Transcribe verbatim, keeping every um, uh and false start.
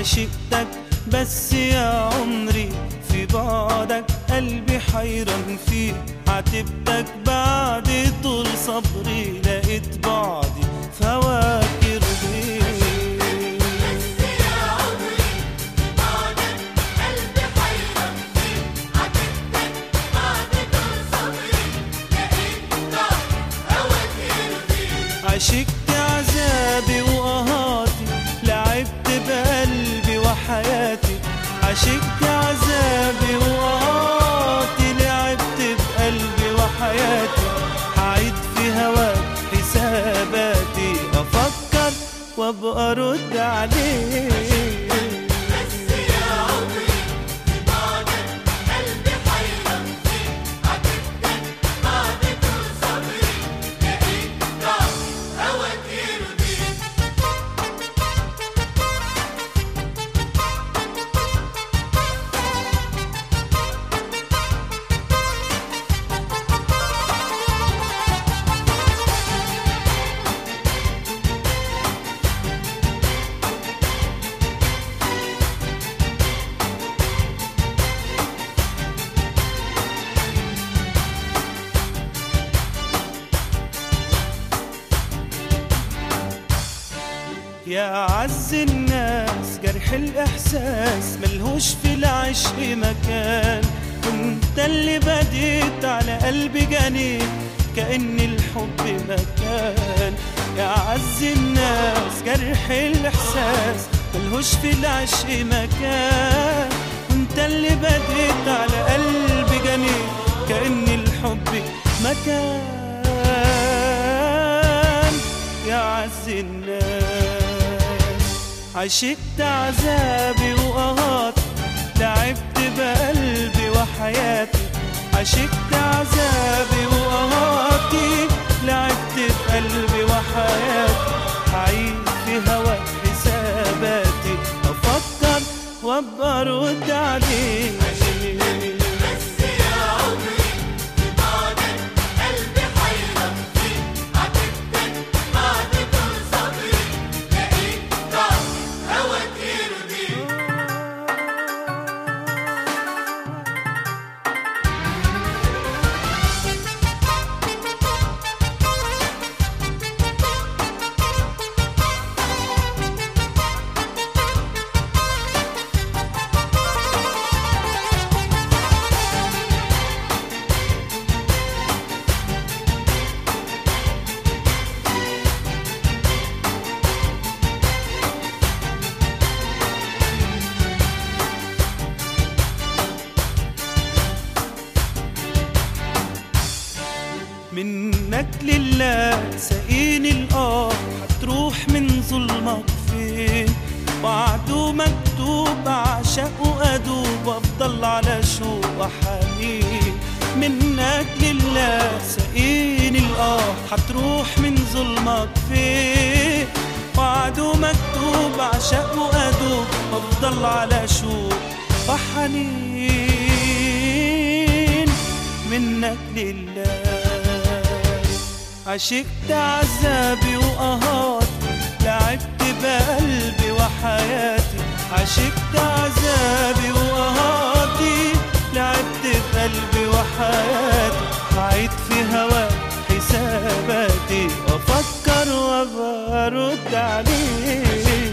عشقتك بس يا عمري، في بعدك قلبي حيران فيك. عاتبتك بعد طول صبري، لقيت بعدي فواكر بيك. عشقت عذابي وقهاتي، لعبت بقلبي وحياتي. عشقت عذابي وقهاتي، لعبت بقلبي وحياتي. هعيد في هواك حساباتي، افكر وابقى ارد عليك. يا أعز الناس، جرح الإحساس ملهوش في العشق مكان. وانت اللي بديت على قلبي جنين، كأن الحب مكان. يا أعز الناس، جرح الإحساس ملهوش في العشق مكان. وانت اللي بديت على قلبي جنين، كأن الحب مكان. يا أعز الناس، عشقت عذابي وقهاتي، لعبت بقلبي وحياتي. عشقت عذابي وقهاتي، لعبت بقلبي وحياتي. هعيد في هواك حساباتي، افكر وابقى ارد عليك. منك لله سقيني الآه، هتروح من ظلمك فين؟ وعده مكتوب أعشق وأدوب، وأفضل على شوق وحنين. منك لله سقيني الآه، هتروح من ظلمك فين؟ وعده مكتوب أعشق وأدوب، وأفضل على شوق وحنين. منك لله، عشقت عذابي وقهاتي، لعبت بقلبي وحياتي. عشقت عذابي وقهاتي، لعبت بقلبي وحياتي. هعيد في هواك حساباتي، افكر وابقى ارد عليك.